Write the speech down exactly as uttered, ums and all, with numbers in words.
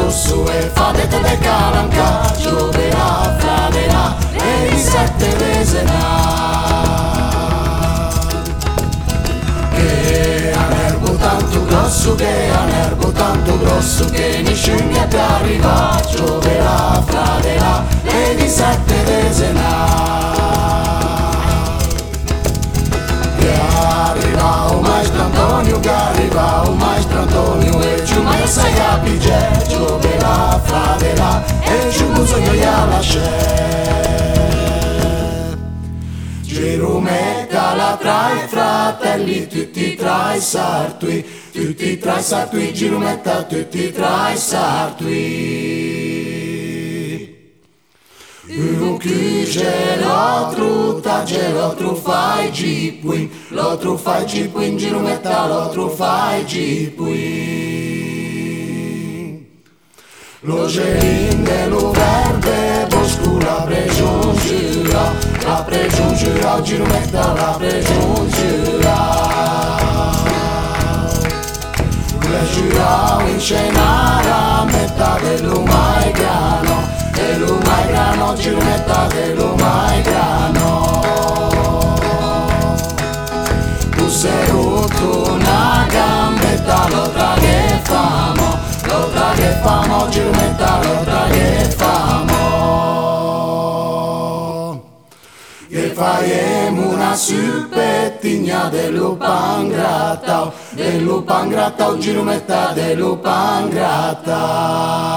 rosso e fa detto de calanca, gioverà, fraderà, e di sette desenà. Che ha un erbo tanto grosso, che ha un erbo tanto grosso, che nessuno è più arriva, gioverà, fraderà, e di sette desenà. Arriva o maestro Antonio, che arriva o maestro Antonio, e ci messa a pigliare, gioverà, fraderà, e ci bisogna io lasciare. Girumetta la tra i fratelli, tutti tra i sartui, tutti tra i sartui, Girumetta tutti tra i sartui. Uno chiude l'altro, tagge l'altro fai gipuin, l'altro fai gipuin, Girumetta l'altro fai gipuin. Lo gelinde, lo verde, bosco la pregiungerà, la pregiungerà, Girumetta la pregiungerà. Le giurà in scenara, metà dell'umai grano, e l'umai grano, Girumetta dell'umai grano. Tu sei rotto una gambetta, l'altra che famo, l'altra che famo, Girumetta l'altra che famo. E faiemo una suppettigna dello pangrattao, dello pangrattao, Girumetta dello pangrattao.